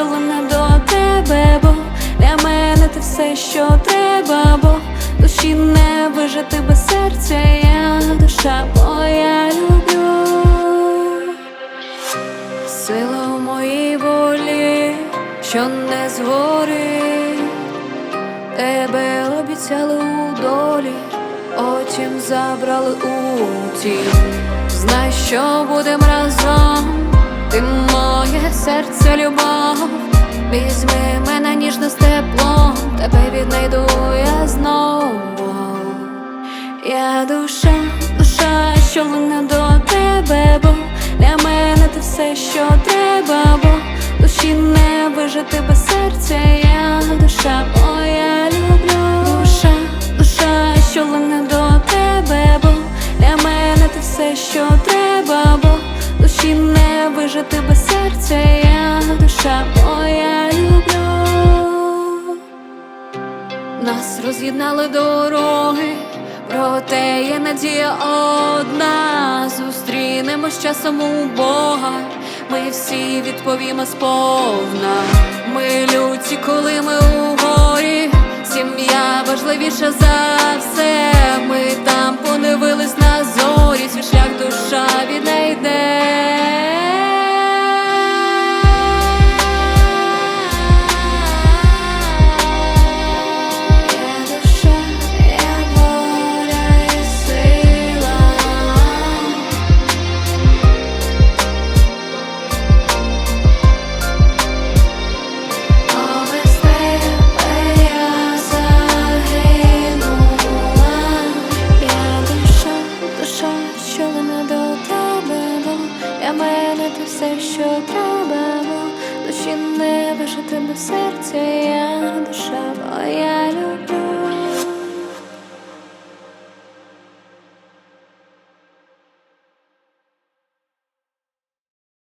що лине до тебе, бо для мене ти все, що треба, бо душі не вижити без серця, я душа моя люблю. Сила в моїй волі, що не згорить, тебе обіцяли у долі, потім забрали у тінь. Знай, що будем разом, ти моє серце, любов. Візьми мене ніжно з теплом, тебе віднайду я знову. Я душа, душа, що лине до тебе, бо для мене ти все, що треба, бо душі не вижити без серця, я душа моя люблю. Душа, душа, що лине до тебе, бо для мене ти все, що треба, бо душі не вижити без серця, я душа моя люблю. Нас роз'єднали дороги, проте є надія одна. Зустрінемось часом у Бога, ми всі відповімо сповна. Ми люті, коли ми у горі, сім'я важливіша за все. Ми там поневились на зорі, свій шлях душа віднайде. Що лине до тебе, бо для мене ти все, що треба, бо душі не вижити без серця, я душа моя люблю.